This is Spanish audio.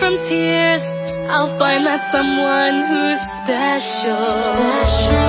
from tears, I'll find that someone who's special.